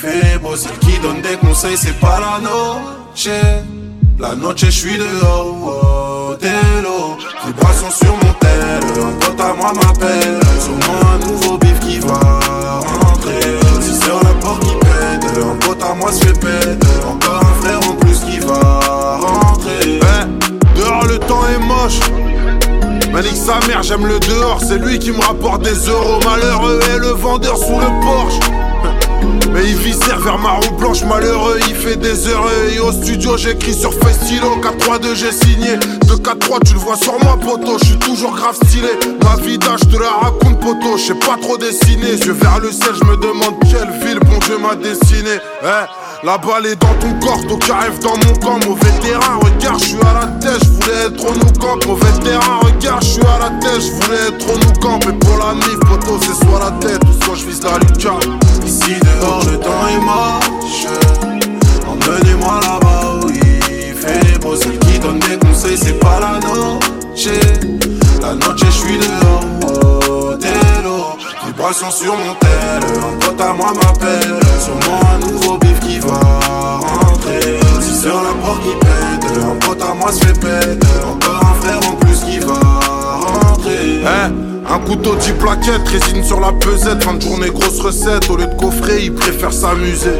fait beau, celle qui donne des conseils, c'est pas la noche. La noche, je suis dehors, oh, télo. Vibration sur mon tel, un pote à moi m'appelle. Sûrement un nouveau bif qui va rentrer. 6 heures, la porte qui pète, un pote à moi se fait pète. Encore un frère en plus qui va rentrer. Dehors le temps est moche. Manique sa mère, j'aime le dehors. C'est lui qui me rapporte des euros. Malheureux est le vendeur sous le Porsche. Mais il viscère vers ma roue blanche, malheureux, il fait des heures. Et au studio j'écris sur feuille stylo, 4-3-2 j'ai signé. 2-4-3 tu le vois sur moi poto, je suis toujours grave stylé. Ma vie d'âge je te la raconte poto, je sais pas trop dessiner. Yeux vers le ciel, je me demande quelle ville bon Dieu m'a dessiné. La balle est dans ton corps, d'aucun rêve dans mon camp. Mauvais terrain, regarde, je suis à la tête, je voulais être au nou camp. Mauvais terrain, regarde, je suis à la tête, je voulais être au nou camp. Mais pour la mif, poto, c'est soit la tête ou soit je vise la lucarne. Ici dehors le temps est moche. Emmenez-moi là-bas où il fait beau. Celle qui donne des conseils, c'est pas la noche. La noche, je suis dehors, oh, télo. Vibration sur mon tel, un pote à moi m'appelle. Sûrement un nouveau bif qui va rentrer. 6 heures, la porte qui pète, un pote à moi se fait pète. Encore un frère en plus qui va rentrer. Un couteau 10 plaquettes, résine sur la pesette. Fin de journée, grosse recette, au lieu de coffrer, il préfère s'amuser.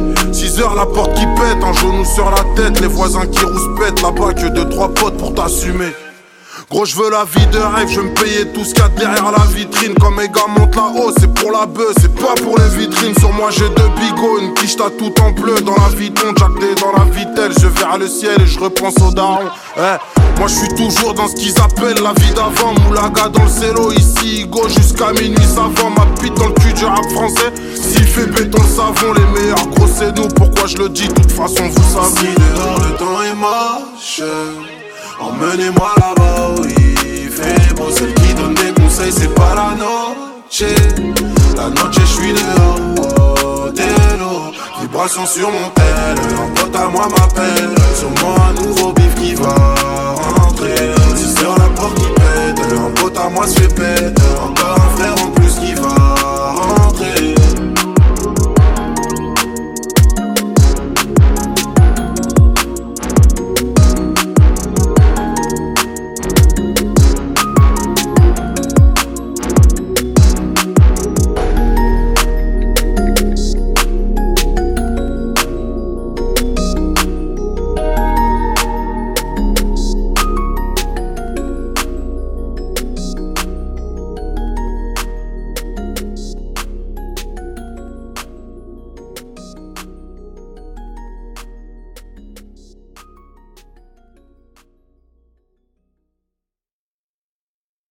6 heures, la porte qui pète, un genou sur la tête. Les voisins qui rouspètent, là-bas que 2-3 potes pour t'assumer. Gros, je veux la vie de rêve, je veux me payer tout ce qu'il y a derrière la vitrine. Quand mes gars montent là-haut, c'est pour la bœuf, c'est pas pour les vitrines. Sur moi j'ai 2 bigots, une quiche t'as tout en bleu. Dans la viton, Jack D dans la vitelle. Je vers le ciel et je repense aux darons. Moi je suis toujours dans ce qu'ils appellent la vie d'avant. Moulaga dans le cello, ici go jusqu'à minuit savant. Ma pite dans le cul du rap français. S'il fait béton le savon, les meilleurs gros c'est nous. Pourquoi je le dis, de toute façon vous savez. Ici dehors le temps est moche. Emmenez-moi là-bas où il fait beau. Celle qui donne des conseils, c'est pas la noche. La noche, je suis dehors, oh, télo. Vibration sur mon tel, un pote à moi m'appelle. Sûrement un nouveau bif qui va rentrer. 6 heures, la porte qui pète, un pote à moi se fait pète. Encore un frère en plus qui va